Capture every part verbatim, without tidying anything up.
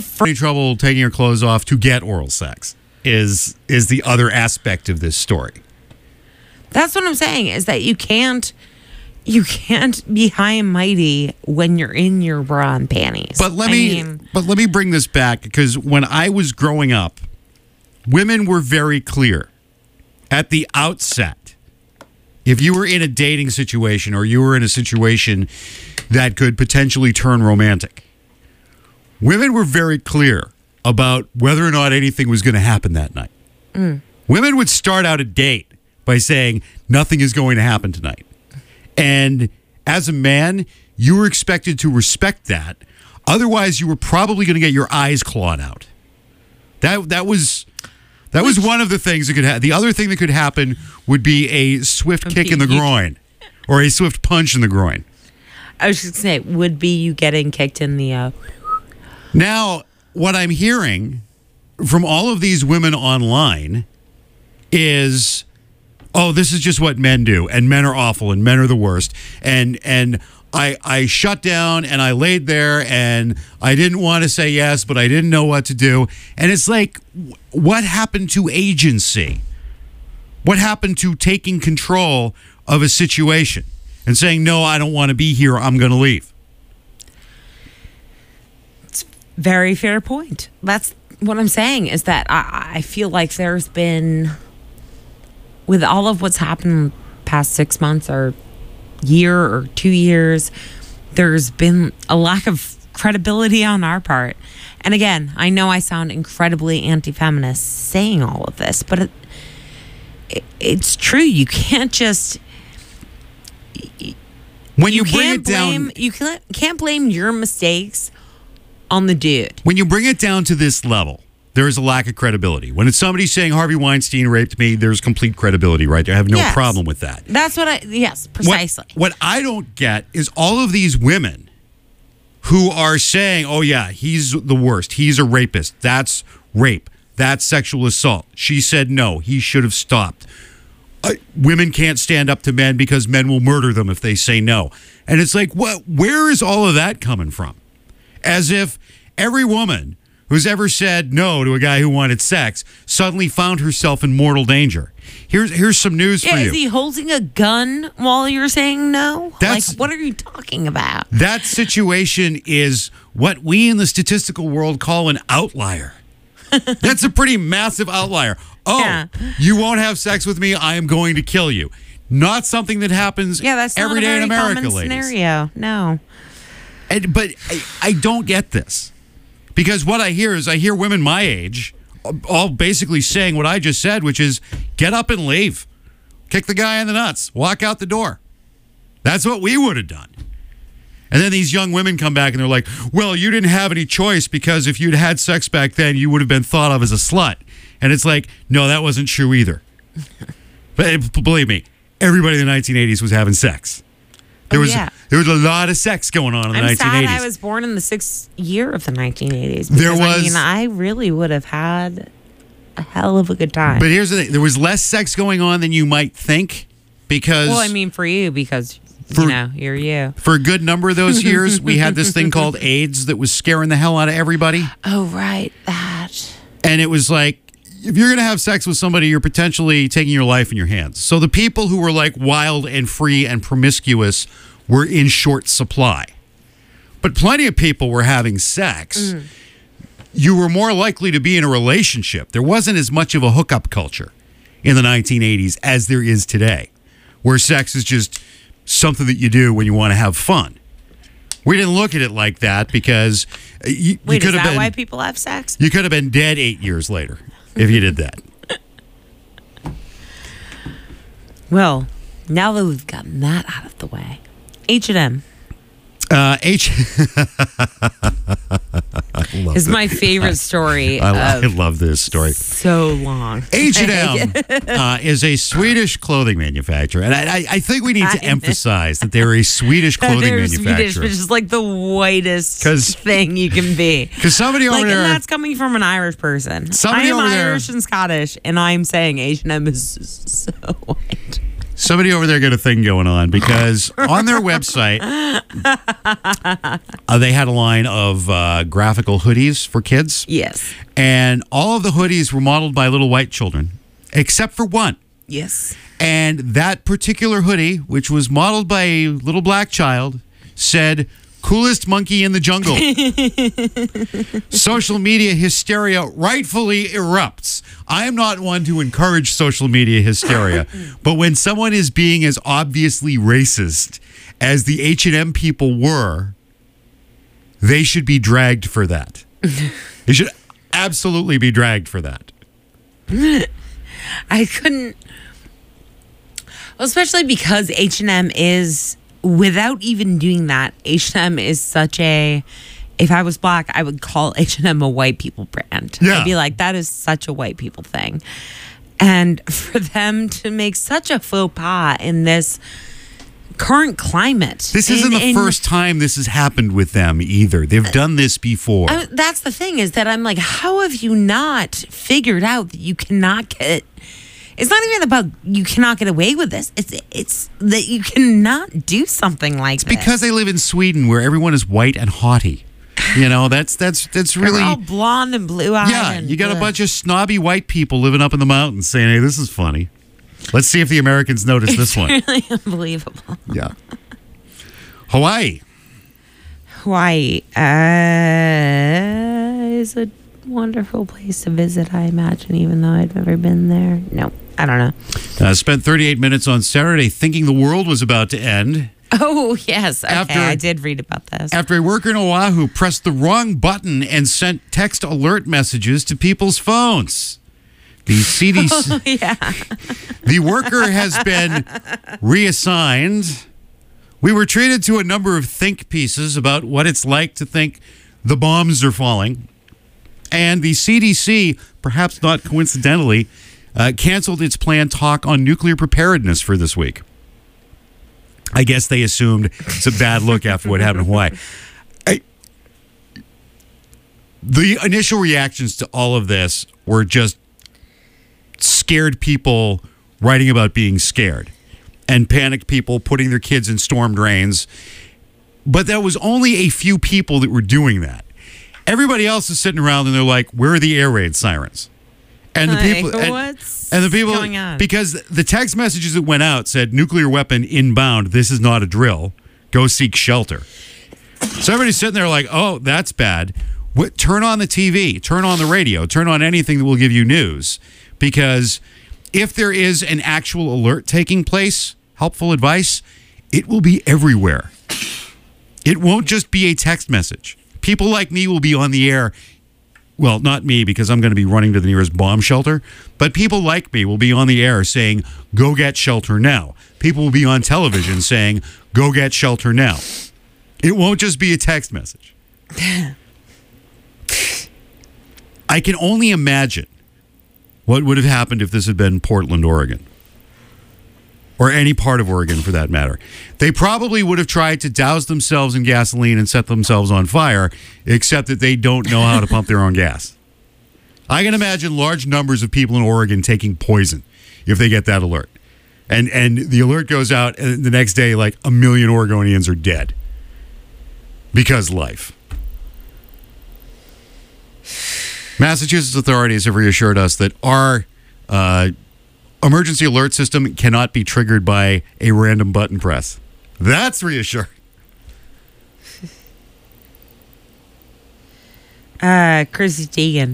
any trouble taking her clothes off to get oral sex is is the other aspect of this story. That's what I'm saying, is that you can't you can't be high and mighty when you're in your bra and panties. But let I me mean, but let me bring this back, because when I was growing up, women were very clear at the outset. If you were in a dating situation or you were in a situation that could potentially turn romantic, women were very clear about whether or not anything was going to happen that night. Mm. Women would start out a date by saying, nothing is going to happen tonight. And as a man, you were expected to respect that. Otherwise, you were probably going to get your eyes clawed out. That that was that was one of the things that could happen. The other thing that could happen would be a swift kick in the groin or a swift punch in the groin. I was just going to say, would be you getting kicked in the... Uh... Now, what I'm hearing from all of these women online is, oh, this is just what men do, and men are awful, and men are the worst, and and I I shut down, and I laid there, and I didn't want to say yes, but I didn't know what to do. And it's like, what happened to agency? What happened to taking control of a situation and saying, no, I don't want to be here, I'm going to leave? Very fair point. That's what I'm saying, is that I, I feel like there's been, with all of what's happened past six months or year or two years, there's been a lack of credibility on our part. And again, I know I sound incredibly anti-feminist saying all of this, but it, it, it's true. You can't just... When you, you bring can't it down... blame, you can't, can't blame your mistakes on the dude. When you bring it down to this level, there is a lack of credibility. When it's somebody saying Harvey Weinstein raped me, there's complete credibility right there. I have no Yes. problem with that. That's what I, yes, precisely. What, what I don't get is all of these women who are saying, oh yeah, he's the worst. He's a rapist. That's rape. That's sexual assault. She said no. He should have stopped. Uh, women can't stand up to men because men will murder them if they say no. And it's like, what? Where is all of that coming from? As if every woman who's ever said no to a guy who wanted sex suddenly found herself in mortal danger. Here's here's some news yeah, for you. Is he holding a gun while you're saying no? That's, like, what are you talking about? That situation is what we in the statistical world call an outlier. That's a pretty massive outlier. Oh, yeah. You won't have sex with me, I am going to kill you. Not something that happens yeah, that's every not a day very in America, common ladies. Scenario. No. And, but I, I don't get this, because what I hear is I hear women my age all basically saying what I just said, which is get up and leave. Kick the guy in the nuts. Walk out the door. That's what we would have done. And then these young women come back and they're like, well, you didn't have any choice because if you'd had sex back then, you would have been thought of as a slut. And it's like, no, that wasn't true either. But believe me, everybody in the nineteen eighties was having sex. There was, oh, yeah. there was a lot of sex going on in the I'm nineteen eighties. sad I was born in the sixth year of the nineteen eighties. There was, I mean, I really would have had a hell of a good time. But here's the thing. There was less sex going on than you might think, because... Well, I mean, for you, because, for, you know, you're you. For a good number of those years, we had this thing called AIDS that was scaring the hell out of everybody. Oh, right. That. And it was like, if you're going to have sex with somebody, you're potentially taking your life in your hands. So the people who were like wild and free and promiscuous were in short supply. But plenty of people were having sex. Mm. You were more likely to be in a relationship. There wasn't as much of a hookup culture in the nineteen eighties as there is today, where sex is just something that you do when you want to have fun. We didn't look at it like that because you, Wait, you could is have that been, why people have sex? You could have been dead eight years later if you did that. Well, now that we've gotten that out of the way, H and M. Uh, H is my favorite story. I, I love this story. So long. H and M uh, is a Swedish clothing manufacturer, and I, I think we need to emphasize that they're a Swedish clothing they're manufacturer. Swedish, which is like the whitest thing you can be. Because somebody over like, there, and that's coming from an Irish person. Somebody I am over Irish there, and Scottish, and I'm saying H and M is so white. Somebody over there got a thing going on because on their website, uh, they had a line of uh, graphical hoodies for kids. Yes. And all of the hoodies were modeled by little white children, except for one. Yes. And that particular hoodie, which was modeled by a little black child, said, "Coolest monkey in the jungle." Social media hysteria rightfully erupts. I am not one to encourage social media hysteria, but when someone is being as obviously racist as the H and M people were, they should be dragged for that. They should absolutely be dragged for that. I couldn't, especially because H and M is, without even doing that, H and M is such a, if I was black, I would call H and M a white people brand. Yeah. I'd be like, that is such a white people thing. And for them to make such a faux pas in this current climate. This isn't in- the in- first time this has happened with them either. They've done this before. I- that's the thing, is that I'm like, how have you not figured out that you cannot get, it's not even about you cannot get away with this. It's it's that you cannot do something like this. Because they live in Sweden where everyone is white and haughty. You know, that's that's that's They're really all blonde and blue-eyed. Yeah, and, you got a ugh. bunch of snobby white people living up in the mountains saying, "Hey, this is funny. Let's see if the Americans notice this one." Really unbelievable. Yeah. Hawaii. Hawaii uh, is a wonderful place to visit, I imagine, even though I've never been there. No, I don't know. Uh, spent thirty-eight minutes on Saturday thinking the world was about to end Oh, yes. Okay, After- I did read about this. after a worker in Oahu pressed the wrong button and sent text alert messages to people's phones. The C D C, yeah. the worker has been reassigned. We were treated to a number of think pieces about what it's like to think the bombs are falling. And the C D C, perhaps not coincidentally, uh, canceled its planned talk on nuclear preparedness for this week. I guess they assumed it's a bad look after what happened in Hawaii. I, the initial reactions to all of this were just scared people writing about being scared and panicked people putting their kids in storm drains. But that was only a few people that were doing that. Everybody else is sitting around and they're like, where are the air raid sirens? And the Like, people and, what's and the people going on? because the text messages that went out said nuclear weapon inbound, this is not a drill. Go seek shelter. So everybody's sitting there like, oh, that's bad. What, turn on the T V, turn on the radio, turn on anything that will give you news. Because if there is an actual alert taking place, helpful advice, it will be everywhere. It won't just be a text message. People like me will be on the air. Well, not me, because I'm going to be running to the nearest bomb shelter. But people like me will be on the air saying, go get shelter now. People will be on television saying, go get shelter now. It won't just be a text message. I can only imagine what would have happened if this had been Portland, Oregon. Or any part of Oregon, for that matter. They probably would have tried to douse themselves in gasoline and set themselves on fire, except that they don't know how to pump their own gas. I can imagine large numbers of people in Oregon taking poison if they get that alert. And and the alert goes out, and the next day, like, a million Oregonians are dead. Because life. Massachusetts authorities have reassured us that our uh, emergency alert system cannot be triggered by a random button press. That's reassuring. Uh, Chrissy Teigen.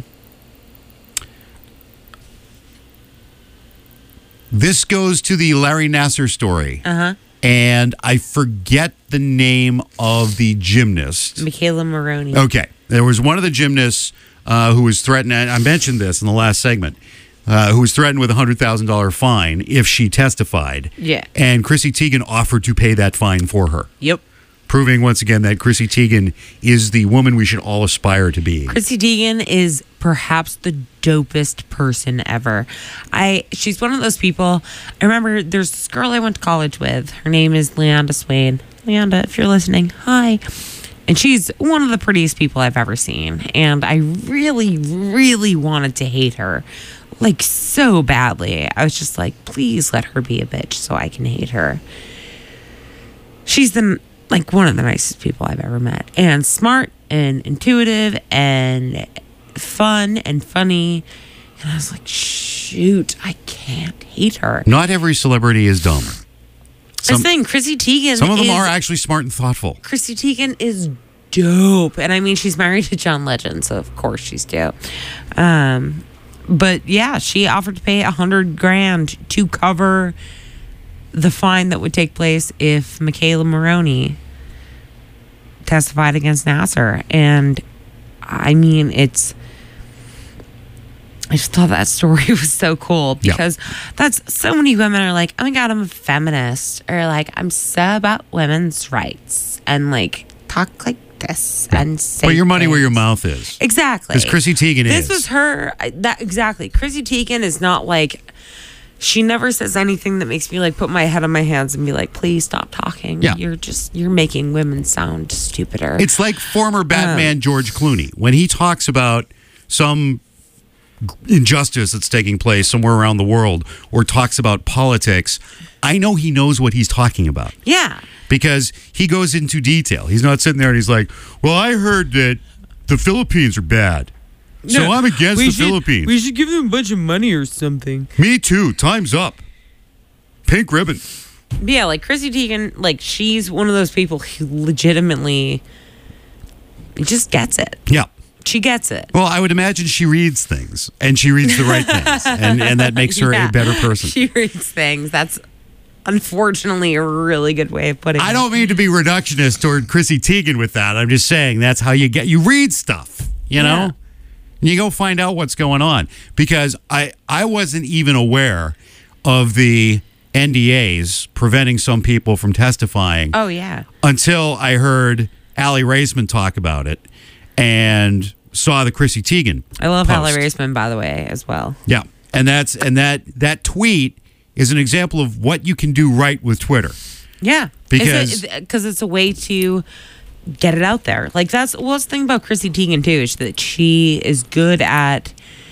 This goes to the Larry Nassar story. Uh-huh. And I forget the name of the gymnast. Michaela Maroney. Okay. There was one of the gymnasts uh, who was threatened, and I mentioned this in the last segment, uh, who was threatened with a one hundred thousand dollars fine if she testified. Yeah. And Chrissy Teigen offered to pay that fine for her. Yep. Proving once again that Chrissy Teigen is the woman we should all aspire to be. Chrissy Teigen is perhaps the dopest person ever. I she's one of those people. I remember there's this girl I went to college with. Her name is Leanda Swain. Leanda, if you're listening, hi. And she's one of the prettiest people I've ever seen. And I really, really wanted to hate her. like so badly. I was just like, please let her be a bitch so I can hate her. She's the like one of the nicest people I've ever met, and smart and intuitive and fun and funny. And I was like, shoot, I can't hate her. Not every celebrity is dumb. Some, the thing, Chrissy Teigen. Some of them is, are actually smart and thoughtful. Chrissy Teigen is dope, and I mean, she's married to John Legend, so of course she's dope. Um, but yeah, she offered to pay a hundred grand to cover the fine that would take place if Michaela Maroney testified against Nassar. And I mean, it's I just thought that story was so cool because yeah. that's so many women are like, oh my God, I'm a feminist, or like, I'm so about women's rights, and like talk like this yeah. and say put your money things. Where your mouth is. Exactly. Because Chrissy Teigen this is. This was her. That exactly. Chrissy Teigen is not like. She never says anything that makes me like put my head on my hands and be like, please stop talking. Yeah. You're just, you're making women sound stupider. It's like former Batman um, George Clooney. When he talks about some injustice that's taking place somewhere around the world or talks about politics, I know he knows what he's talking about. Yeah. Because he goes into detail. He's not sitting there and he's like, well, I heard that the Philippines are bad. So no, I'm against the should, Philippines. We should give them a bunch of money or something. Me too. Time's up. Pink ribbon. Yeah, like Chrissy Teigen, like she's one of those people who legitimately just gets it. Yeah. She gets it. Well, I would imagine she reads things, and she reads the right things, and, and that makes her yeah, a better person. She reads things. That's unfortunately a really good way of putting it. I don't mean to be reductionist toward Chrissy Teigen with that. I'm just saying that's how you get, you read stuff, you know? Yeah. And you go find out what's going on. Because I, I wasn't even aware of the N D As preventing some people from testifying. Oh, yeah. Until I heard Aly Raisman talk about it and saw the Chrissy Teigen I love post. Aly Raisman, by the way, as well. Yeah. And that's and that that tweet is an example of what you can do right with Twitter. Yeah. Because because it's, it's a way to get it out there. Like that's well, that's the thing about Chrissy Teigen too, is that she is good at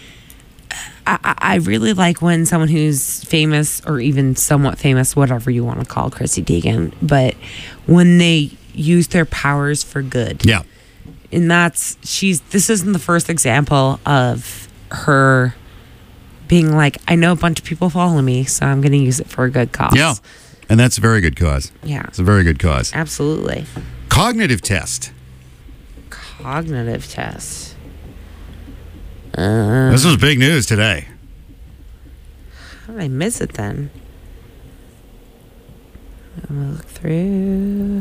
I, I really like when someone who's famous or even somewhat famous, whatever you want to call Chrissy Teigen, but when they use their powers for good. Yeah. And that's she's this isn't the first example of her being like, I know a bunch of people follow me, so I'm going to use it for a good cause. Yeah. And that's a very good cause. Yeah. It's a very good cause. Absolutely. Cognitive test. Cognitive test. Uh, this was big news today. How did I miss it then? I'm going to look through.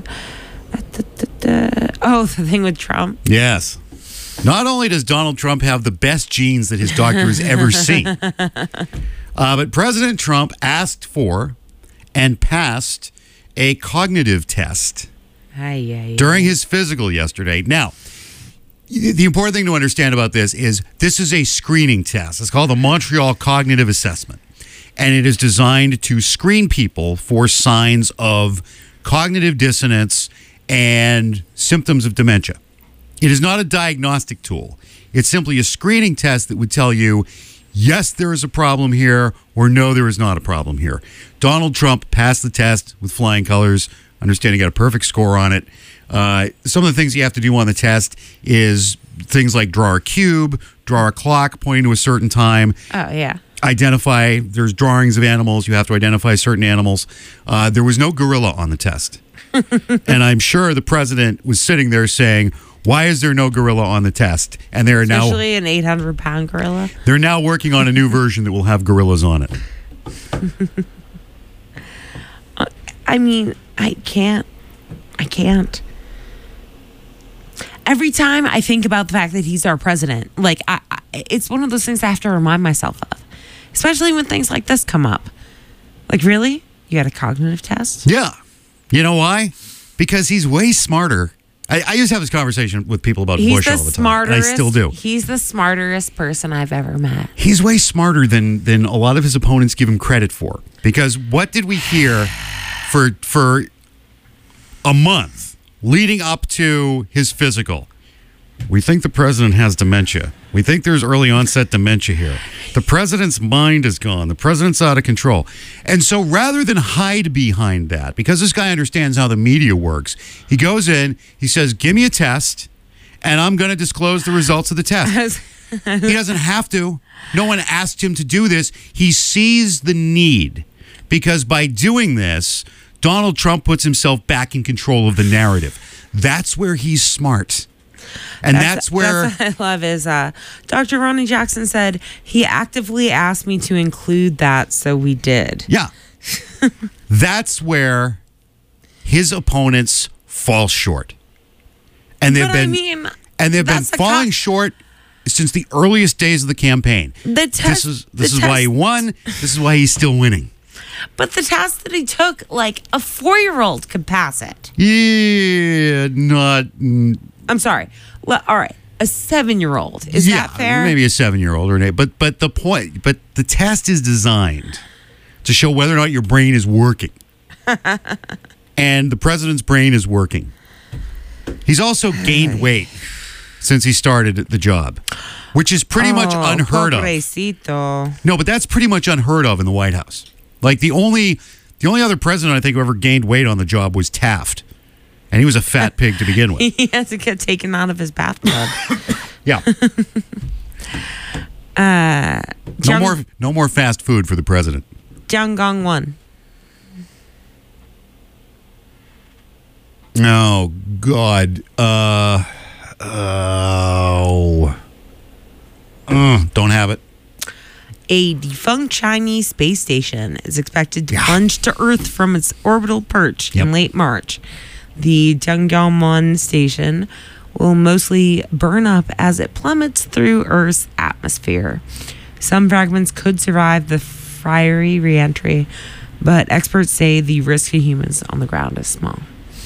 Oh, the thing with Trump? Yes. Not only does Donald Trump have the best genes that his doctor has ever seen, uh, but President Trump asked for and passed a cognitive test aye, aye, during aye. his physical yesterday. Now, the important thing to understand about this is this is a screening test. It's called the Montreal Cognitive Assessment, and it is designed to screen people for signs of cognitive dissonance and symptoms of dementia. It is not a diagnostic tool. It's simply a screening test that would tell you, yes, there is a problem here, or no, there is not a problem here. Donald Trump passed the test with flying colors. Understand he got a perfect score on it. Uh, some of the things you have to do on the test is things like draw a cube, draw a clock pointing to a certain time. Oh, yeah. Identify, there's drawings of animals. You have to identify certain animals. Uh, there was no gorilla on the test. And I'm sure the president was sitting there saying, why is there no gorilla on the test? And they're now Especially an eight hundred pound gorilla. They're now working on a new version that will have gorillas on it. I mean, I can't. I can't. Every time I think about the fact that he's our president, like, I, I, it's one of those things I have to remind myself of. Especially when things like this come up. Like, really? You got a cognitive test? Yeah. You know why? Because he's way smarter. I, I used to have this conversation with people about he's Bush the all the time. Smartest, And I still do. He's the smartest person I've ever met. He's way smarter than than a lot of his opponents give him credit for. Because what did we hear for for a month leading up to his physical? We think the president has dementia. We think there's early onset dementia here. The president's mind is gone. The president's out of control. And so rather than hide behind that, because this guy understands how the media works, he goes in, he says, give me a test, and I'm going to disclose the results of the test. He doesn't have to. No one asked him to do this. He sees the need, because by doing this, Donald Trump puts himself back in control of the narrative. That's where he's smart. And that's, that's where that's what I love is uh, Doctor Ronnie Jackson said he actively asked me to include that, so we did. Yeah. That's where his opponents fall short. And they've but been I mean, and they've been that's the falling co- short since the earliest days of the campaign. The test, this is this the is test, why he won. This is why he's still winning. But the test that he took, like a four-year-old could pass it. Yeah, not. mm, I'm sorry. Well, all right, a seven-year-old. Is yeah, that fair? Maybe a seven-year-old or an eight. But but the point. But the test is designed to show whether or not your brain is working. And the president's brain is working. He's also gained weight since he started the job, which is pretty oh, much unheard of. Pobrecito. No, but that's pretty much unheard of in the White House. Like the only the only other president I think who ever gained weight on the job was Taft. And he was a fat pig to begin with. He had to get taken out of his bathtub. Yeah. uh, No Jung, more no more fast food for the president. Jung Gong won. Oh God. Uh oh. Uh, don't have it. A defunct Chinese space station is expected to Yeah. plunge to Earth from its orbital perch Yep. in late March. The Tiangong-one station will mostly burn up as it plummets through Earth's atmosphere. Some fragments could survive the fiery reentry, but experts say the risk to humans on the ground is small.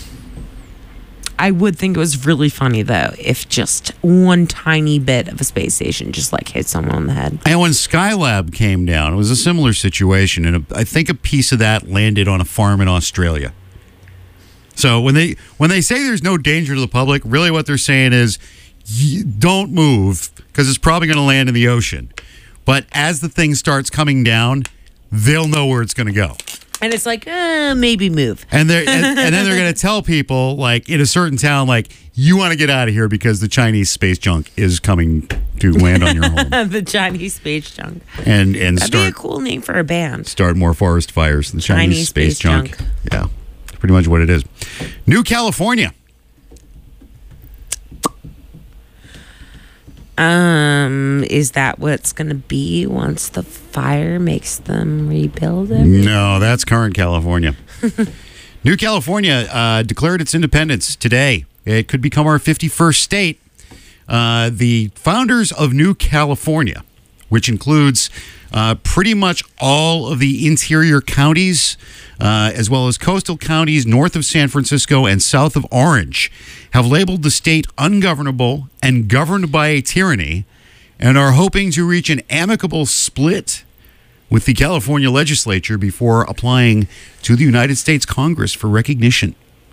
I would think it was really funny, though, if just one tiny bit of a space station just like hit someone on the head. And when Skylab came down, it was a similar situation, and a, I think a piece of that landed on a farm in Australia. So when they when they say there's no danger to the public, really what they're saying is, y- don't move because it's probably going to land in the ocean. But as the thing starts coming down, they'll know where it's going to go. And it's like, eh, maybe move. And they're and, and then they're going to tell people, like in a certain town, like, you want to get out of here because the Chinese space junk is coming to land on your home. The Chinese space junk. And and That'd be start a cool name for a band. start more forest fires. The Chinese, Chinese space, space junk. junk. Yeah, that's pretty much what it is. New California. Um, is that what it's gonna be once the fire makes them rebuild it? No, that's current California. New California uh, declared its independence today. It could become our fifty-first state. Uh, the founders of New California, which includes uh, pretty much all of the interior counties, uh, as well as coastal counties north of San Francisco and south of Orange, have labeled the state ungovernable and governed by a tyranny, and are hoping to reach an amicable split with the California legislature before applying to the United States Congress for recognition.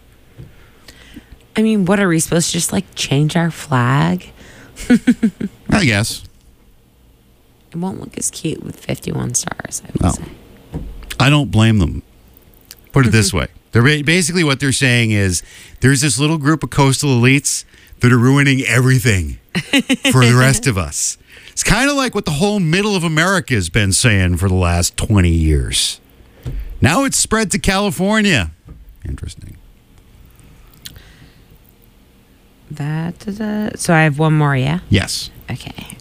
I mean, what are we supposed to just like change our flag? I guess. It won't look as cute with fifty-one stars, I would Oh. say. I don't blame them. Put it this way. They're ba- basically what they're saying is there's this little group of coastal elites that are ruining everything for the rest of us. It's kind of like what the whole middle of America has been saying for the last twenty years. Now it's spread to California. Interesting. That, da, da. So I have one more, yeah? Yes. Okay.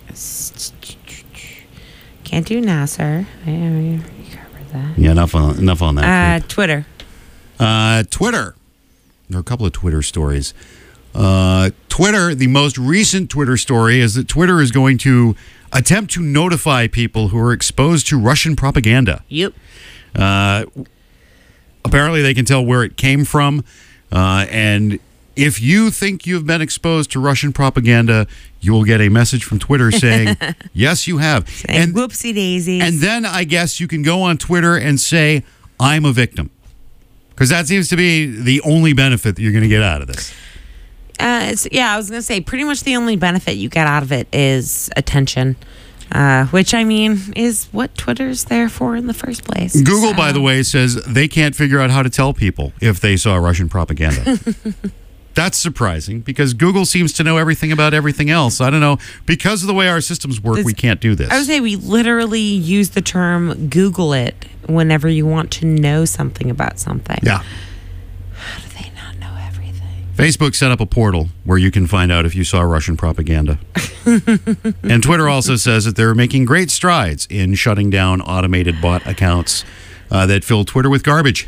Can't do Nasser. I already covered that. Yeah, enough on, enough on that. Uh, Twitter. Uh, Twitter. There are a couple of Twitter stories. Uh, Twitter, the most recent Twitter story is that Twitter is going to attempt to notify people who are exposed to Russian propaganda. Yep. Uh, apparently, they can tell where it came from. Uh, and if you think you've been exposed to Russian propaganda, you will get a message from Twitter saying, yes, you have. And whoopsie daisies. And then I guess you can go on Twitter and say, I'm a victim. Because that seems to be the only benefit that you're going to get out of this. Uh, it's, yeah, I was going to say pretty much the only benefit you get out of it is attention, uh, which, I mean, is what Twitter's there for in the first place. Google, So- by the way, says they can't figure out how to tell people if they saw Russian propaganda. That's surprising because Google seems to know everything about everything else. I don't know. Because of the way our systems work, It's- we can't do this. I would say we literally use the term Google it whenever you want to know something about something. Yeah. How do they not know everything? Facebook set up a portal where you can find out if you saw Russian propaganda. And Twitter also says that they're making great strides in shutting down automated bot accounts uh, that fill Twitter with garbage.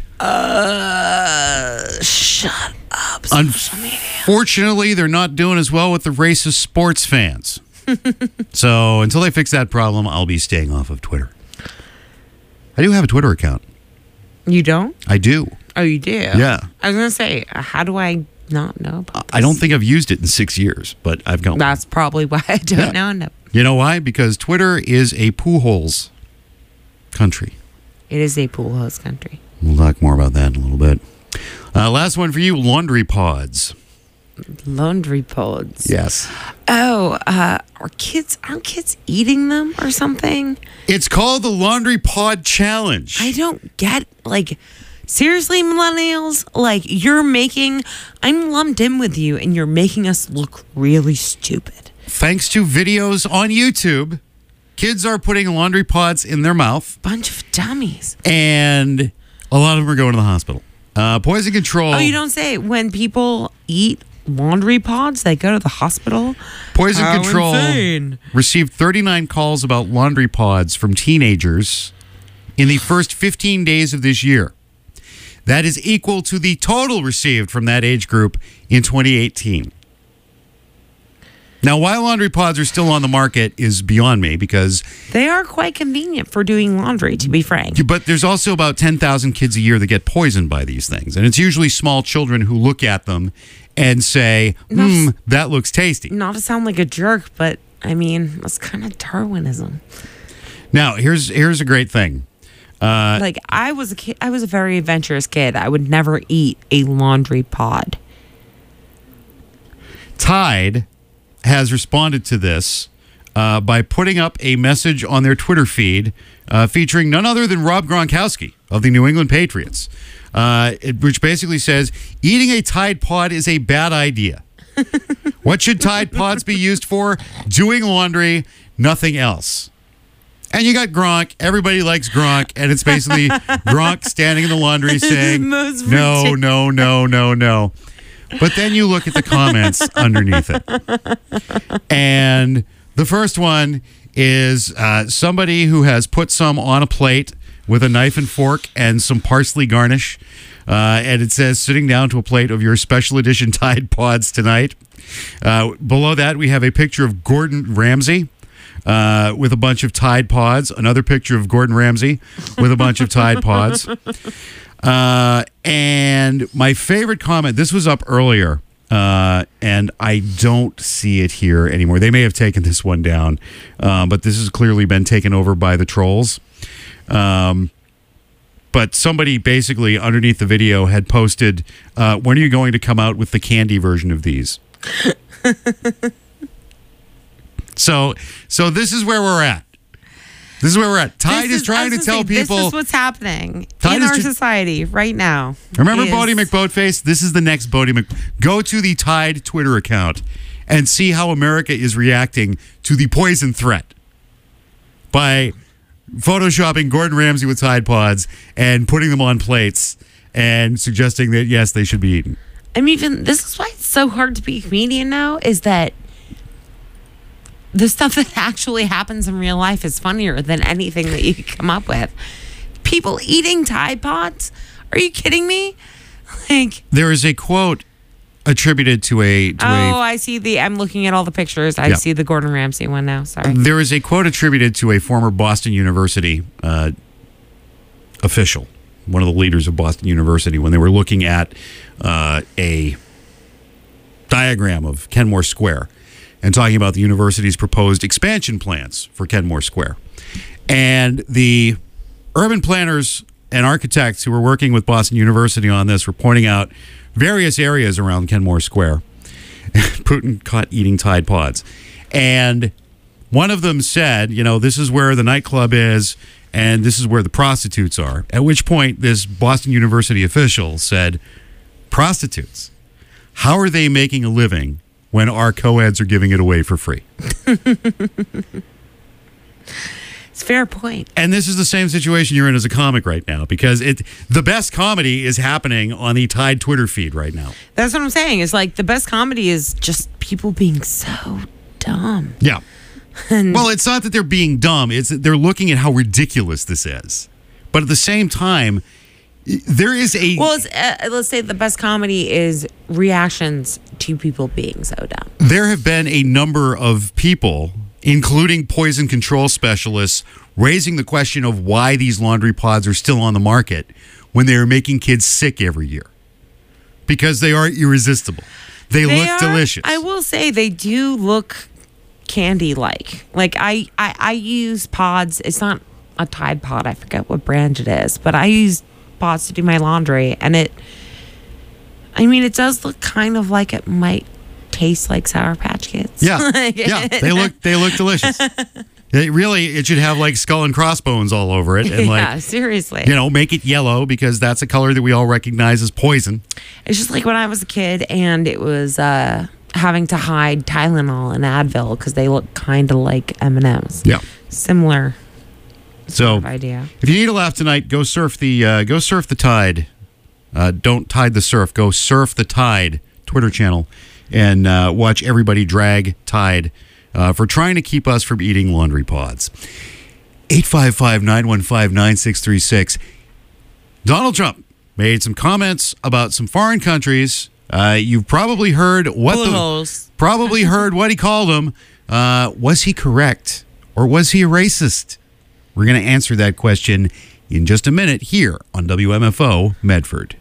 Uh, shut up. Unfortunately, they're not doing as well with the racist sports fans. So until they fix that problem, I'll be staying off of Twitter. I do have a Twitter account. You don't? I do. Oh, you do? Yeah. I was going to say, uh, how do I not know about I don't this? think I've used it in six years, but I've got one. That's probably why I don't Yeah. know. No. You know why? Because Twitter is a poo holes country. It is a pool host country. We'll talk more about that in a little bit. Uh, last one for you, laundry pods. Laundry pods. Yes. Oh, uh, are kids, aren't kids eating them or something? It's called the Laundry Pod Challenge. I don't get, like, seriously, millennials? Like, you're making, I'm lumped in with you and you're making us look really stupid. Thanks to videos on YouTube, kids are putting laundry pods in their mouth, Bunch of dummies. and a lot of them are going to the hospital. Uh, poison control. Oh, you don't say. When people eat laundry pods, they go to the hospital? Poison How Control insane. received thirty-nine calls about laundry pods from teenagers in the first fifteen days of this year. That is equal to the total received from that age group in twenty eighteen. Now, why laundry pods are still on the market is beyond me because, They are quite convenient for doing laundry, to be frank. but there's also about ten thousand kids a year that get poisoned by these things. And it's usually small children who look at them and say, hmm, that looks tasty. Not to sound like a jerk, but I mean, that's kind of Darwinism. Now, here's here's a great thing. Uh, Like, I was a kid, I was a very adventurous kid. I would never eat a laundry pod. Tide has responded to this uh, by putting up a message on their Twitter feed uh, featuring none other than Rob Gronkowski of the New England Patriots, uh, it- which basically says, eating a Tide Pod is a bad idea. What should Tide Pods be used for? Doing laundry, nothing else. And you got Gronk. Everybody likes Gronk. And it's basically Gronk standing in the laundry saying, Most no, ridiculous. no, no, no, no. But then you look at the comments underneath it. And the first one is uh, somebody who has put some on a plate with a knife and fork and some parsley garnish. Uh, and it says, sitting down to a plate of your special edition Tide Pods tonight. Uh, below that, we have a picture of Gordon Ramsay uh, with a bunch of Tide Pods. Another picture of Gordon Ramsay with a bunch of Tide Pods. Uh, and my favorite comment, this was up earlier, uh, and I don't see it here anymore. They may have taken this one down, uh, but this has clearly been taken over by the trolls. Um, but somebody basically underneath the video had posted, uh, when are you going to come out with the candy version of these? so, so this is where we're at. This is where we're at. Tide This is trying I to was tell gonna say, people. This is what's happening Tide in is our ju- society right now. Remember is- Bodie McBoatface? This is the next Bodie Mc. Go to the Tide Twitter account and see how America is reacting to the poison threat by photoshopping Gordon Ramsay with Tide Pods and putting them on plates and suggesting that, yes, they should be eaten. I mean, even this is why it's so hard to be a comedian now, is that the stuff that actually happens in real life is funnier than anything that you could come up with. People eating Tide Pods? Are you kidding me? Like, There is a quote attributed to a to oh, a I see the, I'm looking at all the pictures. I Yeah. see the Gordon Ramsay one now. Sorry. there is a quote attributed to a former Boston University uh, official, one of the leaders of Boston University, when they were looking at uh, a diagram of Kenmore Square and talking about the university's proposed expansion plans for Kenmore Square. And the urban planners and architects who were working with Boston University on this were pointing out various areas around Kenmore Square. Putin caught eating Tide Pods. And one of them said, you know, this is where the nightclub is and this is where the prostitutes are. At which point this Boston University official said, prostitutes, how are they making a living when our co-eds are giving it away for free? It's a fair point. And this is the same situation you're in as a comic right now, because it the best comedy is happening on the Tide Twitter feed right now. That's what I'm saying. It's like the best comedy is just people being so dumb. Yeah. Well, it's not that they're being dumb. It's that they're looking at how ridiculous this is. But at the same time, there is a... Well, it's, uh, let's say the best comedy is reactions to people being so dumb. There have been a number of people, including poison control specialists, raising the question of why these laundry pods are still on the market when they are making kids sick every year. Because they are irresistible. They, They look are- delicious. I will say they do look candy-like. Like I, I, I use pods. It's not a Tide Pod. I forget what brand it is, but I use pods to do my laundry, and it. I mean, it does look kind of like it might taste like Sour Patch Kids. Yeah, yeah, they look they look delicious. It really, it should have like skull and crossbones all over it, and like, yeah, seriously. you know, make it yellow because that's a color that we all recognize as poison. It's just like when I was a kid, and it was uh, having to hide Tylenol and Advil because they look kind of like M and M's. Yeah. Similar So, idea. if you need a laugh tonight, go surf the uh, go surf the Tide. Uh, don't tide the surf. Go surf the Tide Twitter channel and uh, watch everybody drag Tide uh, for trying to keep us from eating laundry pods. eight five five, nine one five, nine six three six. Donald Trump made some comments about some foreign countries. Uh, you've probably heard what the, Bullholes. probably heard what he called them. Uh, was he correct or was he a racist? We're going to answer that question in just a minute here on W M F O Medford.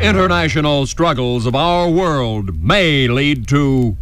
international struggles of our world may lead to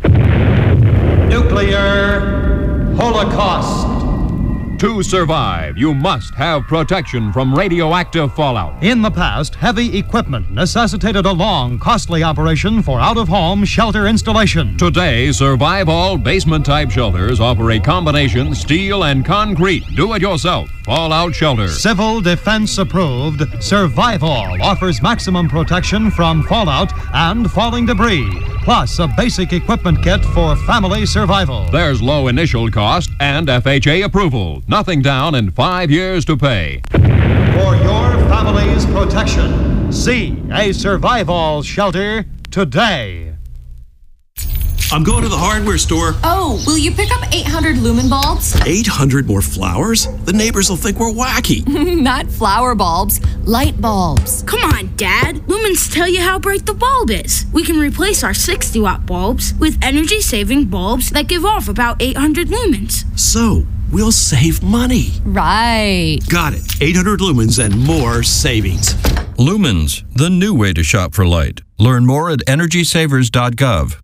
nuclear holocaust. To survive, you must have protection from radioactive fallout. In the past, heavy equipment necessitated a long, costly operation for out-of-home shelter installation. Today, Survivall basement-type shelters offer a combination steel and concrete do-it-yourself fallout shelter. Civil Defense approved, Survivall offers maximum protection from fallout and falling debris, plus a basic equipment kit for family survival. There's low initial cost and F H A approval. Nothing down and five years to pay. For your family's protection, see a Survivall shelter today. I'm going to the hardware store. Oh, will you pick up eight hundred lumen bulbs? eight hundred more flowers? The neighbors will think we're wacky. Not flower bulbs, light bulbs. Come on, Dad. Lumens tell you how bright the bulb is. We can replace our sixty watt bulbs with energy-saving bulbs that give off about eight hundred lumens. So, we'll save money. Right. Got it. eight hundred lumens and more savings. Lumens, the new way to shop for light. Learn more at energy savers dot gov.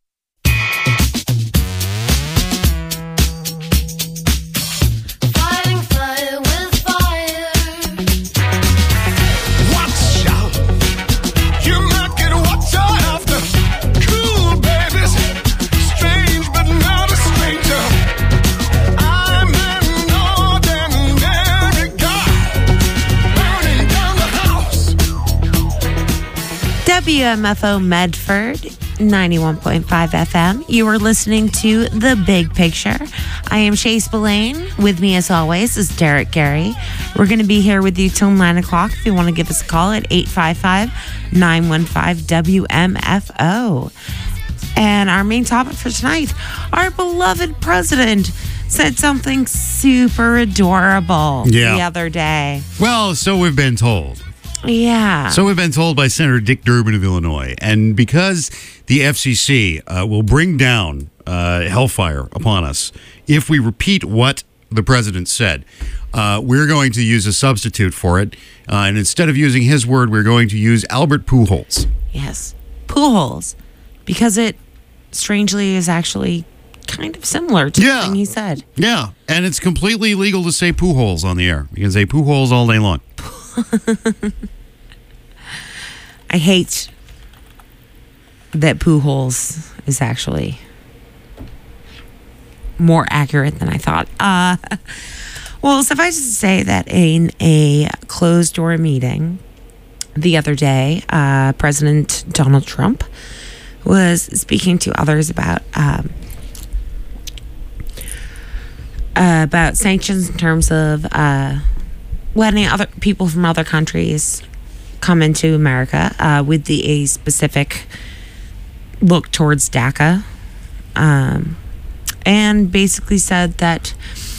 W M F O Medford, ninety-one point five F M. You are listening to The Big Picture. I am Shay Spillane. With me, as always, is Derek Gary. We're going to be here with you till nine o'clock. If you want to give us a call at eight five five, nine one five, W M F O. And our main topic for tonight, our beloved president said something super adorable Yeah. the other day. Well, so we've been told. Yeah. So we've been told by Senator Dick Durbin of Illinois. And because the F C C uh, will bring down uh, hellfire upon us if we repeat what the president said, uh, we're going to use a substitute for it. Uh, and instead of using his word, we're going to use Albert Pujols. Yes. Pujols. Because it, strangely, is actually kind of similar to Yeah. the thing he said. Yeah. And it's completely legal to say Pujols on the air. You can say Pujols all day long. I hate that Pujols is actually more accurate than I thought. Uh, well, suffice it to say that in a closed-door meeting the other day, uh, President Donald Trump was speaking to others about um, uh, about sanctions in terms of uh, letting other people from other countries come into America uh, with the a specific look towards DACA, um, and basically said that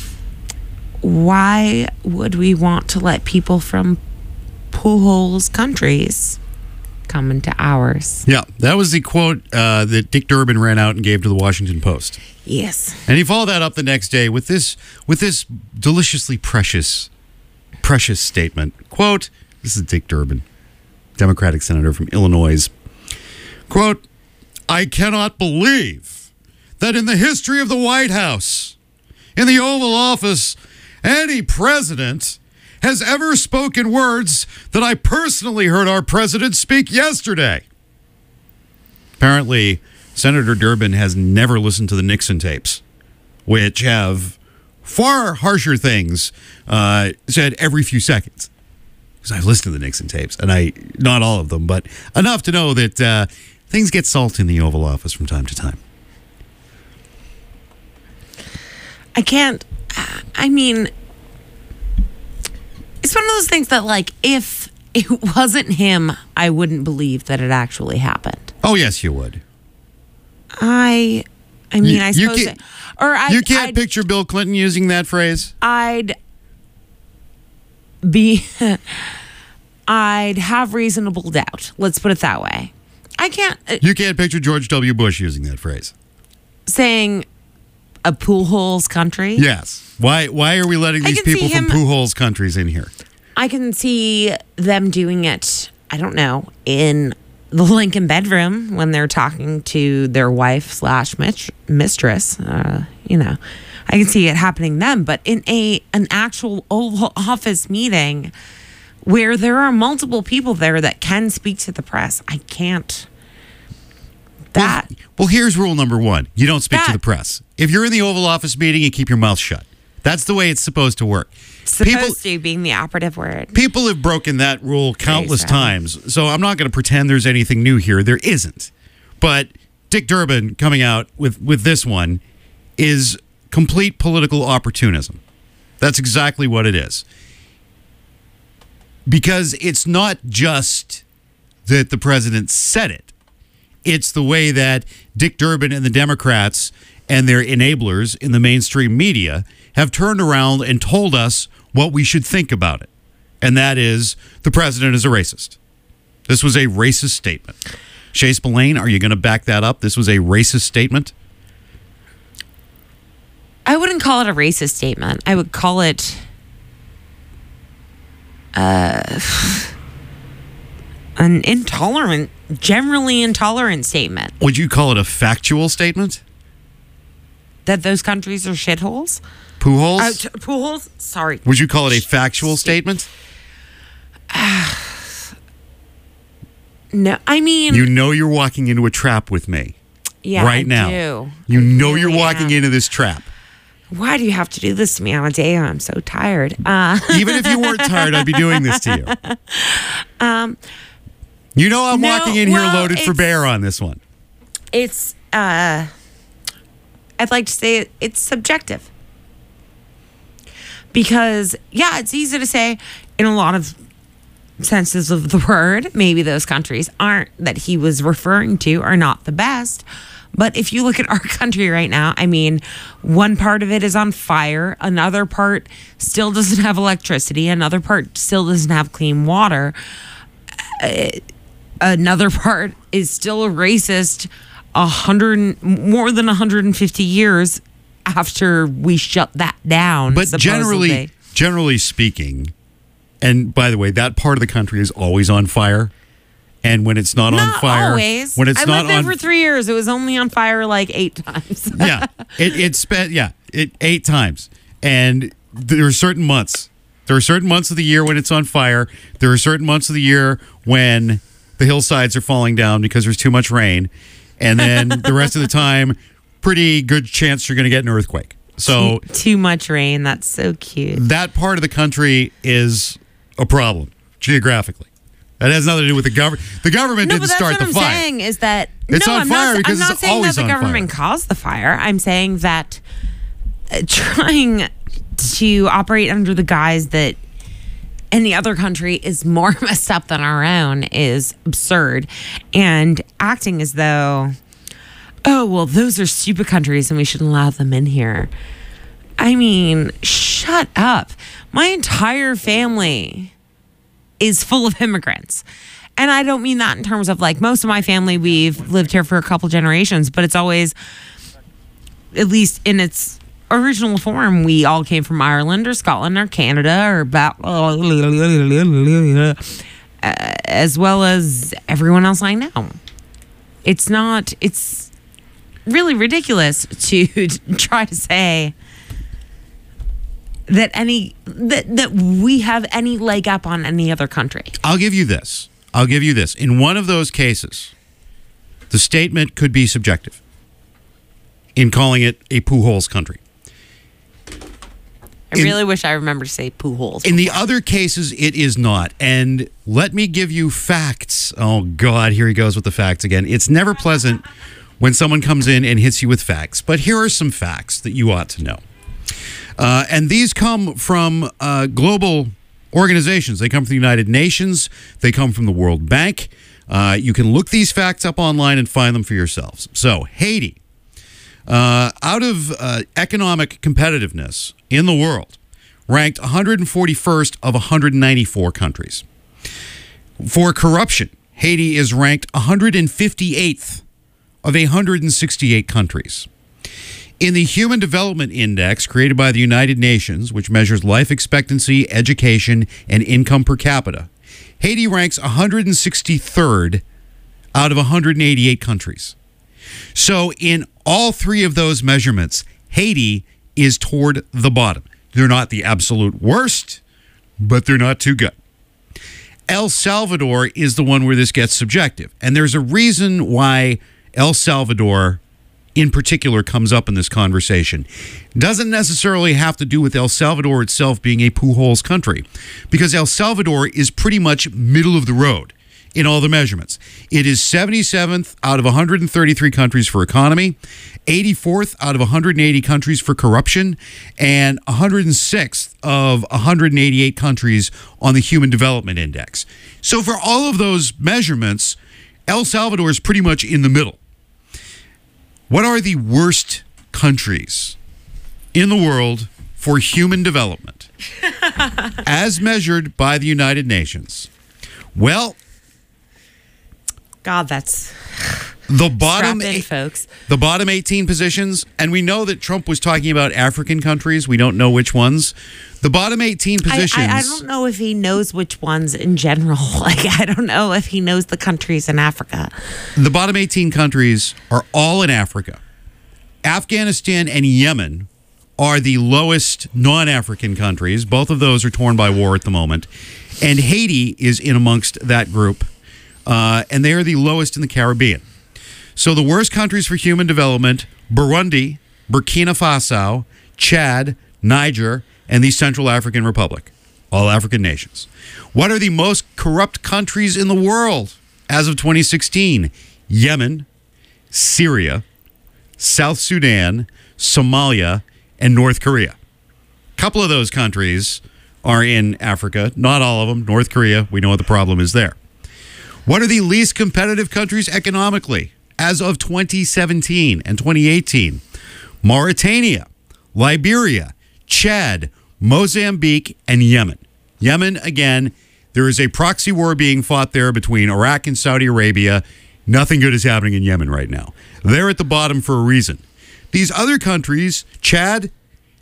why would we want to let people from Pujols countries come into ours? Yeah, that was the quote uh, that Dick Durbin ran out and gave to the Washington Post. Yes. And he followed that up the next day with this with this deliciously precious, precious statement. Quote, this is Dick Durbin, Democratic senator from Illinois. Quote, I cannot believe that in the history of the White House, in the Oval Office, any president has ever spoken words that I personally heard our president speak yesterday. Apparently, Senator Durbin has never listened to the Nixon tapes, which have far harsher things uh, said every few seconds. Because I've listened to the Nixon tapes, and I not all of them, but enough to know that uh, things get salt in the Oval Office from time to time. I can't, I mean, it's one of those things that, like, if it wasn't him, I wouldn't believe that it actually happened. Oh, yes, you would. I, I mean, You- I you suppose, can't- it, or I, you can't I'd, picture Bill Clinton using that phrase? I'd be, I'd have reasonable doubt. Let's put it that way. I can't, uh, You can't picture George W. Bush using that phrase? saying a Pujols country. Yes. Why Why are we letting I these can see people from him- Pujols countries in here? I can see them doing it, I don't know, in the Lincoln bedroom when they're talking to their wife slash mistress. Uh, you know, I can see it happening then. But in a an actual Oval Office meeting where there are multiple people there that can speak to the press, I can't. That well, well, here's rule number one: you don't speak that, to the press. If you're in the Oval Office meeting, you keep your mouth shut. That's the way it's supposed to work. Supposed people, to being the operative word. People have broken that rule countless times, so I'm not going to pretend there's anything new here. There isn't. But Dick Durbin coming out with, with this one is complete political opportunism. That's exactly what it is. Because it's not just that the president said it. It's the way that Dick Durbin and the Democrats and their enablers in the mainstream media have turned around and told us what we should think about it. And that is, the president is a racist. This was a racist statement. Shay Spillane, are you going to back that up? This was a racist statement? I wouldn't call it a racist statement. I would call it uh, an intolerant, generally intolerant statement. Would you call it a factual statement? That those countries are shitholes? Pooholes? Uh, t- pooholes? Sorry. Would you call it a factual statement? Uh, no, I mean... You know you're walking into a trap with me. Yeah, right I now. do. You I know really you're walking am. into this trap. Why do you have to do this to me on a day when I'm so tired? Uh, Even if you weren't tired, I'd be doing this to you. Um, you know I'm no, walking in well, here loaded for bear on this one. It's, uh, I'd like to say it, it's subjective. Because, yeah, it's easy to say in a lot of senses of the word, maybe those countries aren't, that he was referring to are not the best. But if you look at our country right now, I mean, one part of it is on fire. Another part still doesn't have electricity. Another part still doesn't have clean water. Uh, another part is still a racist a hundred, more than one hundred fifty years after we shut that down. But supposedly. generally, generally speaking, and by the way, that part of the country is always on fire. And when it's not, not on fire, always. when it's I not lived there on for three years. It was only on fire like eight times. yeah, it it spent yeah it eight times, and there are certain months. There are certain months of the year when it's on fire. There are certain months of the year when the hillsides are falling down because there's too much rain, and then the rest of the time, pretty good chance you're going to get an earthquake. So too, too much rain. That's so cute. That part of the country is a problem geographically. That has nothing to do with the government. The government no, didn't but that's start what the I'm fire. saying is that it's no, on I'm fire not, because I'm not it's saying always that the on government fire. caused the fire. I'm saying that uh, trying to operate under the guise that any other country is more messed up than our own is absurd, and acting as though, oh well, those are stupid countries and we shouldn't allow them in here. I mean, shut up. My entire family is full of immigrants. And I don't mean that in terms of like most of my family, we've lived here for a couple generations, but it's always, at least in its original form, we all came from Ireland or Scotland or Canada or about, uh, as well as everyone else I know. It's not, it's really ridiculous to try to say that any that that we have any leg up on any other country. I'll give you this. I'll give you this. In one of those cases, the statement could be subjective in calling it a poo-holes country. I in, really wish I remembered to say poo holes. In the other cases, it is not. And let me give you facts. Oh, God, here he goes with the facts again. It's never pleasant when someone comes in and hits you with facts. But here are some facts that you ought to know. Uh, and these come from uh, global organizations. They come from the United Nations. They come from the World Bank. Uh, you can look these facts up online and find them for yourselves. So, Haiti, uh, out of uh, economic competitiveness in the world, ranked one hundred forty-first of one hundred ninety-four countries. For corruption, Haiti is ranked one hundred fifty-eighth of one hundred sixty-eight countries. In the Human Development Index created by the United Nations, which measures life expectancy, education, and income per capita, Haiti ranks one hundred sixty-third out of one hundred eighty-eight countries. So in all three of those measurements, Haiti is toward the bottom. They're not the absolute worst, but they're not too good. El Salvador is the one where this gets subjective. And there's a reason why El Salvador in particular comes up in this conversation. Doesn't necessarily have to do with El Salvador itself being a Pujols country, because El Salvador is pretty much middle of the road in all the measurements. It is seventy-seventh out of one hundred thirty-three countries for economy, eighty-fourth out of one hundred eighty countries for corruption, and one hundred sixth of one hundred eighty-eight countries on the Human Development Index. So for all of those measurements, El Salvador is pretty much in the middle. What are the worst countries in the world for human development as measured by the United Nations? Well, God, that's the bottom strap in, eight, folks. The bottom eighteen positions, and we know that Trump was talking about African countries. We don't know which ones. The bottom eighteen positions. I, I, I don't know if he knows which ones in general. Like, I don't know if he knows the countries in Africa. The bottom eighteen countries are all in Africa. Afghanistan and Yemen are the lowest non-African countries. Both of those are torn by war at the moment. And Haiti is in amongst that group. Uh, and they are the lowest in the Caribbean. So the worst countries for human development: Burundi, Burkina Faso, Chad, Niger, and the Central African Republic. All African nations. What are the most corrupt countries in the world as of twenty sixteen? Yemen, Syria, South Sudan, Somalia, and North Korea. A couple of those countries are in Africa. Not all of them. North Korea, we know what the problem is there. What are the least competitive countries economically as of twenty seventeen and twenty eighteen? Mauritania, Liberia, Chad, Mozambique, and Yemen. Yemen, again, there is a proxy war being fought there between Iraq and Saudi Arabia. Nothing good is happening in Yemen right now. They're at the bottom for a reason. These other countries, Chad,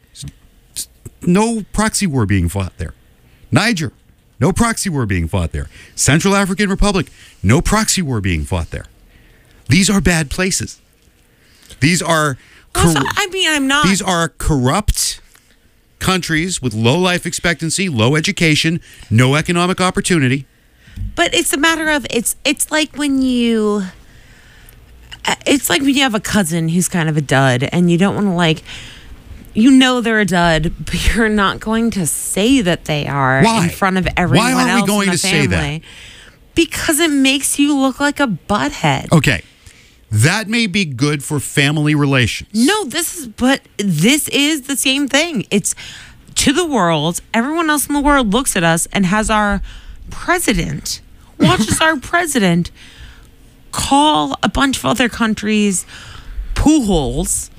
no proxy war being fought there. Niger, no proxy war being fought there. Central African Republic, no proxy war being fought there. These are bad places. These are Well, so, I mean, I'm not. These are corrupt countries with low life expectancy, low education, no economic opportunity. But it's a matter of it's it's like when you it's like when you have a cousin who's kind of a dud and you don't want to, like, you know they're a dud, but you're not going to say that they are Why? in front of everyone Why aren't we else going in the to say family. that? Because it makes you look like a butthead. Okay. That may be good for family relations. No, this is, but this is the same thing. It's to the world. Everyone else in the world looks at us and has our president, watches our president call a bunch of other countries Pujols.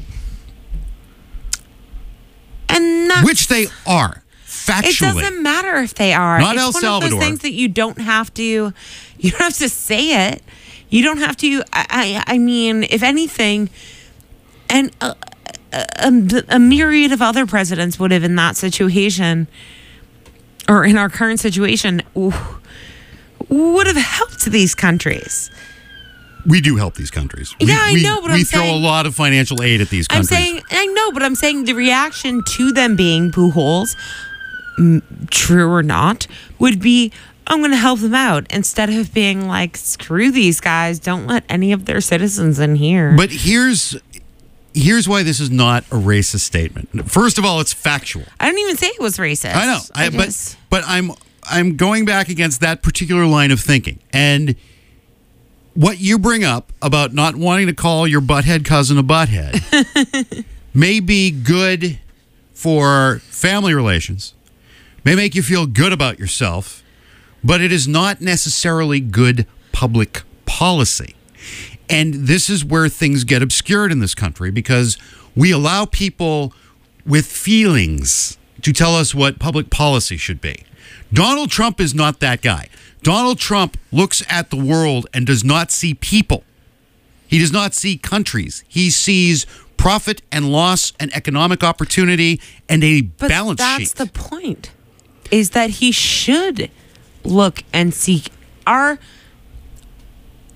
And not, Which they are, factually. it doesn't matter if they are. Not it's El one Salvador. of those things that you don't have to, you don't have to say it. You don't have to, I, I, I mean, if anything, and a, a, a myriad of other presidents would have in that situation, or in our current situation, would have helped these countries. We do help these countries. We, Yeah, I we, know, but we I'm throw saying- a lot of financial aid at these I'm countries. saying, I know, but I'm saying the reaction to them being Pujols, m- true or not, would be, I'm going to help them out, instead of being like, screw these guys, don't let any of their citizens in here. But here's here's why this is not a racist statement. First of all, it's factual. I didn't even say it was racist. I know, I, but just- but I'm I'm going back against that particular line of thinking. And what you bring up about not wanting to call your butthead cousin a butthead may be good for family relations, may make you feel good about yourself, but it is not necessarily good public policy. And this is where things get obscured in this country, because we allow people with feelings to tell us what public policy should be. Donald Trump is not that guy. Donald Trump looks at the world and does not see people. He does not see countries. He sees profit and loss and economic opportunity and a But balance that's sheet. the point, is that he should look and seek our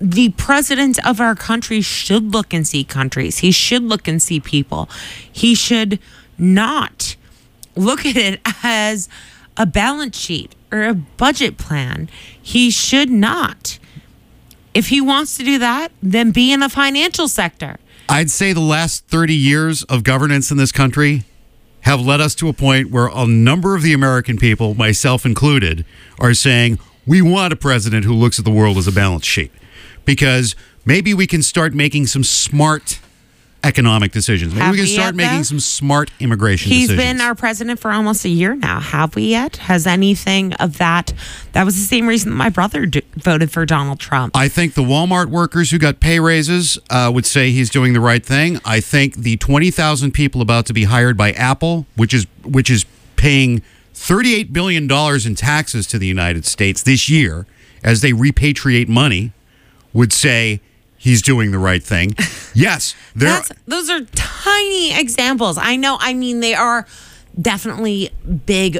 the president of our country should look and see countries. He should look and see people. He should not look at it as a balance sheet or a budget plan. He should not. If he wants to do that, then be in the financial sector. I'd say the last thirty years of governance in this country have led us to a point where a number of the American people, myself included, are saying we want a president who looks at the world as a balance sheet. Because maybe we can start making some smart economic decisions. Maybe Have we can we start yet, making though? some smart immigration He's decisions. been our president for almost a year now. Have we yet? Has anything of that? That was the same reason my brother d- voted for Donald Trump. I think the Walmart workers who got pay raises uh, would say he's doing the right thing. I think the twenty thousand people about to be hired by Apple, which is which is paying thirty-eight billion dollars in taxes to the United States this year as they repatriate money, would say he's doing the right thing. Yes, there. That's, those are tiny examples. I know. I mean, they are definitely big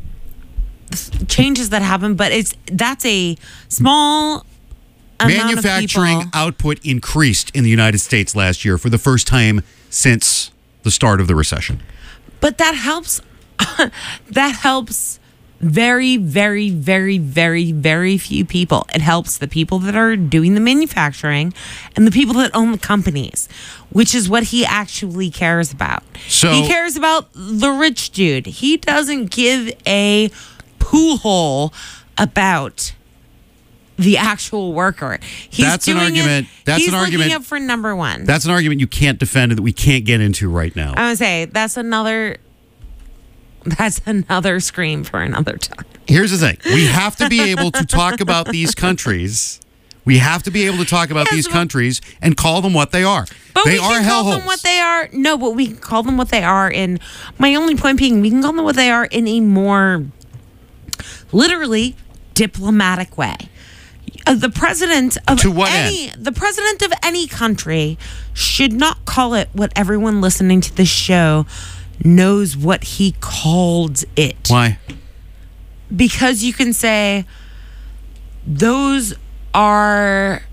changes that happen, but it's that's a small amount Manufacturing of people. output increased in the United States last year for the first time since the start of the recession. But that helps. That helps very, very, very, very, very few people. It helps the people that are doing the manufacturing and the people that own the companies, which is what he actually cares about. So- he cares about the rich dude. He doesn't give a poo hole about the actual worker. He's That's an doing argument- It, that's he's an looking argument- up for number one. That's an argument you can't defend and that we can't get into right now. I would say that's another. That's another scream for another time. Here's the thing. We have to be able to talk about these countries. We have to be able to talk about Yes, these well- countries and call them what they are. But they we are can call them hellholes. what they are. No, but we can call them what they are in. My only point being, we can call them what they are in a more literally diplomatic way. Uh, the president of To what any end? the president of any country should not call it what everyone listening to this show knows what he called it. Why? Because you can say those are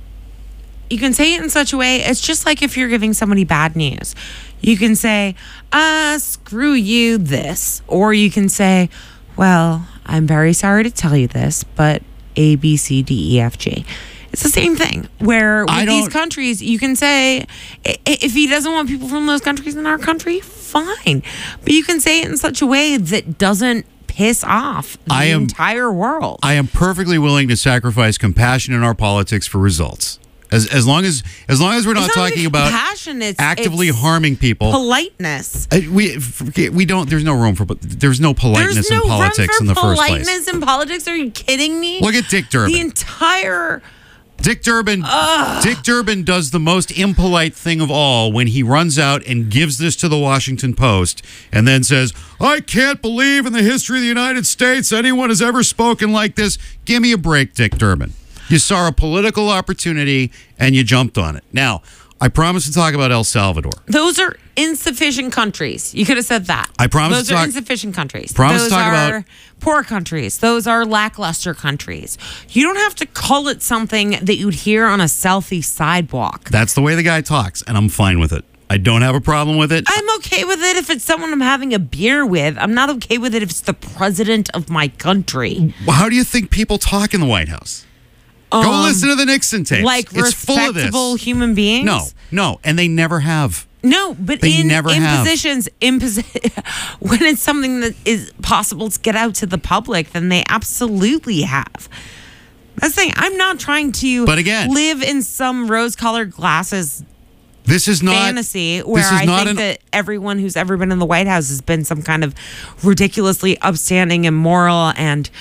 you can say it in such a way, it's just like if you're giving somebody bad news. You can say, uh, screw you this. Or you can say, well, I'm very sorry to tell you this, but A, B, C, D, E, F, G. It's the same thing where I with these don't- countries, you can say, i- if he doesn't want people from those countries in our country, fine. But you can say it in such a way that doesn't piss off the I am- entire world. I am perfectly willing to sacrifice compassion in our politics for results. As as long as as long as we're not, It's not talking even about compassion, it's- actively it's harming people. Politeness. Uh, we forget- we don't. There's no room for. There's no politeness There's no in politics room in for the first politeness place. in politics. Are you kidding me? Look at Dick Durbin. The entire Dick Durbin. Dick Durbin does the most impolite thing of all when he runs out and gives this to the Washington Post and then says, "I can't believe in the history of the United States anyone has ever spoken like this." Give me a break, Dick Durbin. You saw a political opportunity and you jumped on it. Now, I promise to talk about El Salvador. those are insufficient countries. You could have said that. I promise Those to are talk- insufficient countries. promise those to talk are about- poor countries. Those are lackluster countries. You don't have to call it something that you'd hear on a Southie sidewalk. That's the way the guy talks, and I'm fine with it. I don't have a problem with it. I'm okay with it if it's someone I'm having a beer with. I'm not okay with it if it's the president of my country. How do you think people talk in the White House? Go Um, listen to the Nixon tapes. Like it's full of this. respectable human beings? No, no, and they never have. No, but They in, never in have. positions, in posi- when it's something that is possible to get out to the public, then they absolutely have. That's the thing. I'm not trying to But again- live in some rose-colored glasses This is not fantasy where this is I not think an, that everyone who's ever been in the White House has been some kind of ridiculously upstanding and moral and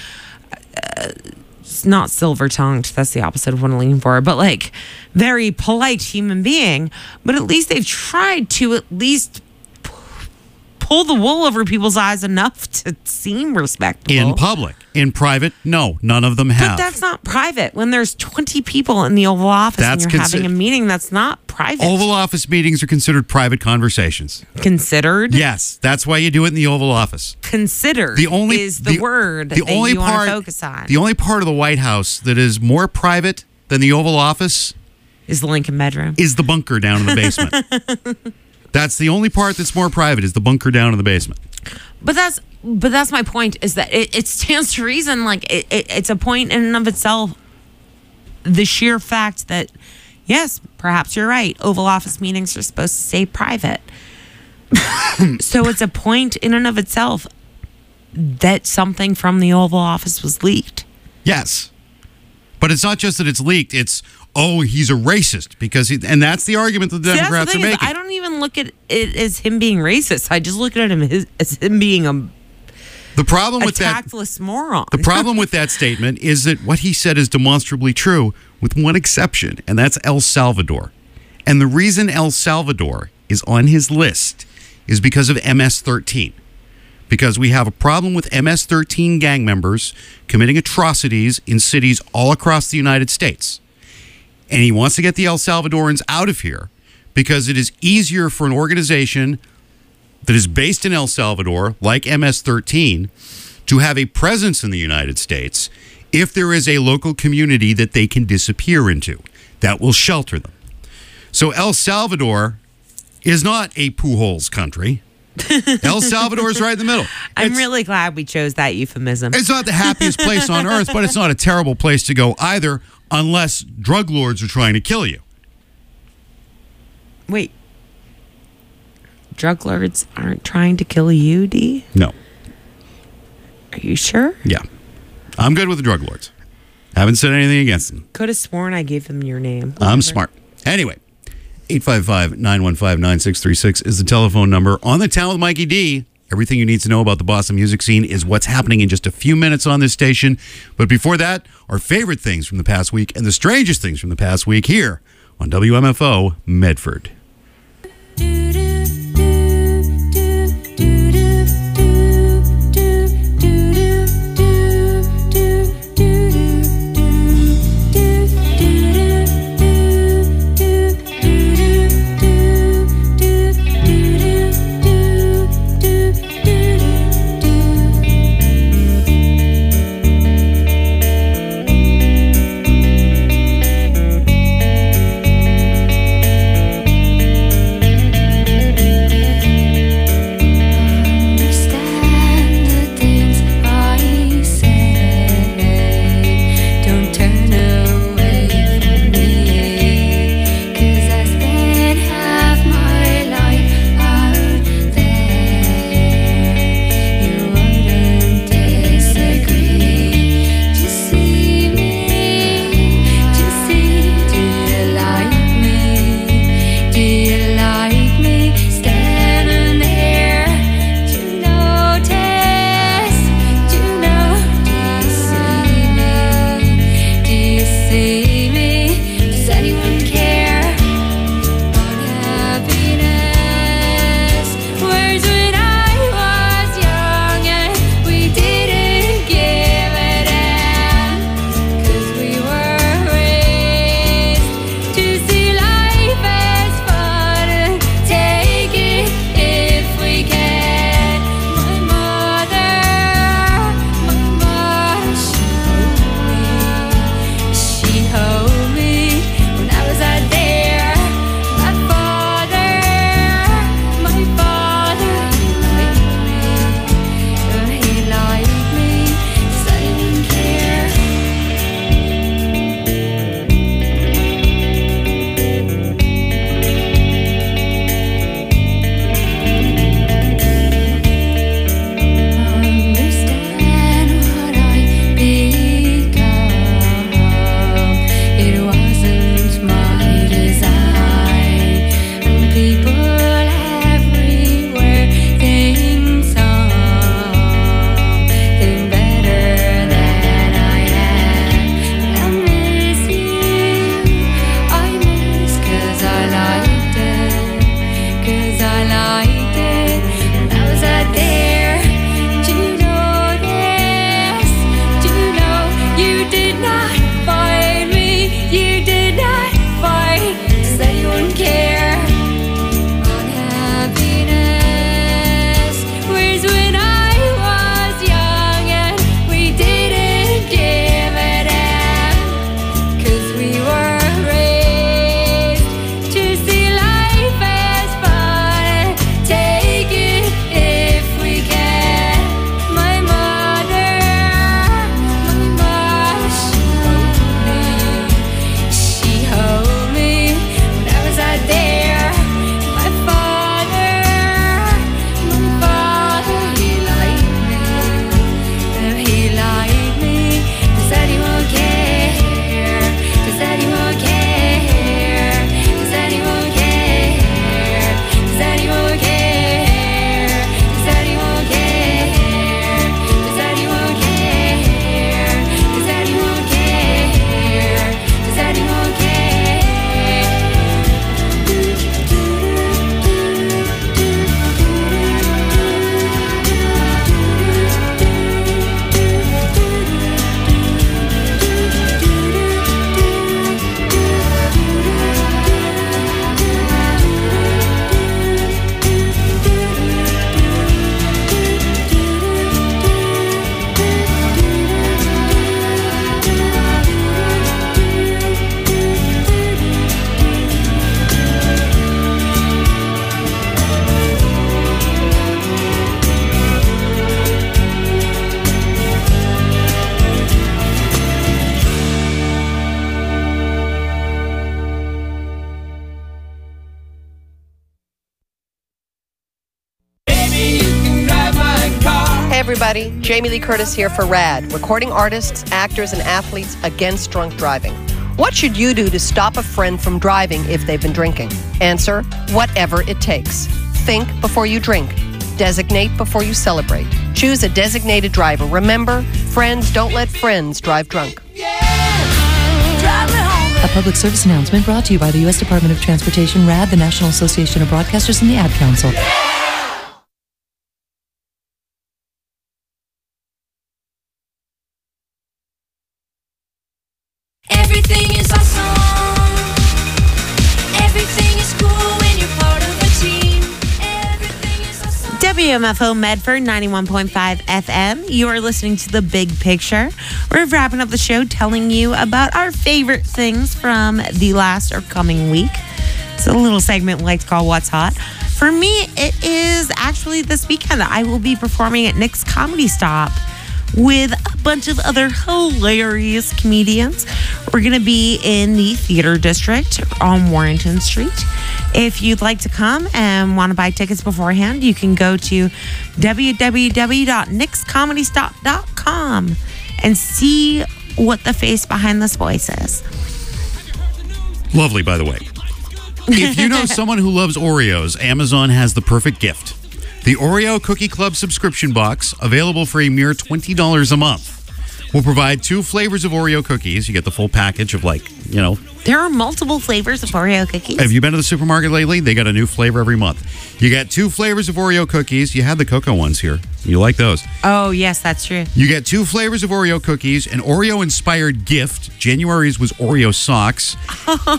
uh, it's not silver-tongued. That's the opposite of what I'm looking for. But like very polite human being. But at least they've tried to at least p- pull the wool over people's eyes enough to seem respectable. in public. In private, no, none of them have. But that's not private. When there's twenty people in the Oval Office That's and you're consi- having a meeting, that's not private. Oval Office meetings are considered private conversations. Considered? Yes, that's why you do it in the Oval Office. Considered The only is the, word the that only you part, want to focus on. The only part of the White House that is more private than the Oval Office Is the Lincoln bedroom. is the bunker down in the basement. That's the only part that's more private, is the bunker down in the basement. But that's but that's my point, is that it, it stands to reason. Like it, it, it's a point in and of itself. The sheer fact that, yes, perhaps you're right. Oval Office meetings are supposed to stay private. So it's a point in and of itself that something from the Oval Office was leaked. Yes. But it's not just that it's leaked. It's, oh, he's a racist. because he, And that's the argument that the See, Democrats that's the are thing is, making. I don't even look at it as him being racist. I just look at him as, as him being a, The problem a with that, tactless moron. the problem with that statement is that what he said is demonstrably true, with one exception, and that's El Salvador. And the reason El Salvador is on his list is because of M S thirteen. Because we have a problem with M S thirteen gang members committing atrocities in cities all across the United States. And he wants to get the El Salvadorans out of here because it is easier for an organization that is based in El Salvador, like M S thirteen, to have a presence in the United States if there is a local community that they can disappear into that will shelter them. So El Salvador is not a Pujols country. El Salvador is right in the middle. I'm It's- really glad we chose that euphemism. It's not the happiest place on earth, but it's not a terrible place to go either, unless drug lords are trying to kill you. Wait. Drug lords aren't trying to kill you, D? No. Are you sure? Yeah. I'm good with the drug lords. Haven't said anything against them. Could have sworn I gave them your name. I'm smart. Anyway, eight five five, nine one five, nine six three six is the telephone number. On the Town with Mikey D, everything you need to know about the Boston music scene is what's happening in just a few minutes on this station. But before that, our favorite things from the past week and the strangest things from the past week here on W M F O Medford. everybody. Jamie Lee Curtis here for RAD, recording artists, actors, and athletes against drunk driving. What should you do to stop a friend from driving if they've been drinking? Answer, whatever it takes. Think before you drink. Designate before you celebrate. Choose a designated driver. Remember, friends don't let friends drive drunk. A public service announcement brought to you by the U S Department of Transportation, RAD, the National Association of Broadcasters, and the Ad Council. Everything is awesome. Everything is cool when you're part of a team. Everything is awesome. W M F O Medford ninety-one point five F M. You are listening to The Big Picture. We're wrapping up the show telling you about our favorite things from the last or coming week. It's a little segment we like to call What's Hot. For me, it is actually this weekend. I will be performing at Nick's Comedy Stop with a bunch of other hilarious comedians. We're going to be in the Theater District on Warrington Street. If you'd like to come and want to buy tickets beforehand, you can go to w w w dot nix comedy stop dot com and see what the face behind this voice is. Lovely, by the way. If you know someone who loves Oreos, Amazon has the perfect gift. The Oreo Cookie Club subscription box, available for a mere twenty dollars a month, will provide two flavors of Oreo cookies. You get the full package of, like, you know. There are multiple flavors of Oreo cookies. Have you been to the supermarket lately? They got a new flavor every month. You get two flavors of Oreo cookies. You had the cocoa ones here. You like those. Oh, yes, that's true. You get two flavors of Oreo cookies, an Oreo-inspired gift. January's was Oreo socks.